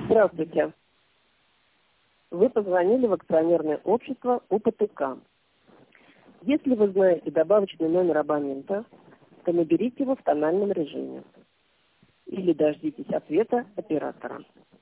Здравствуйте. Вы позвонили в акционерное общество УПТК. Если вы знаете добавочный номер абонента, то наберите его в тональном режиме или дождитесь ответа оператора.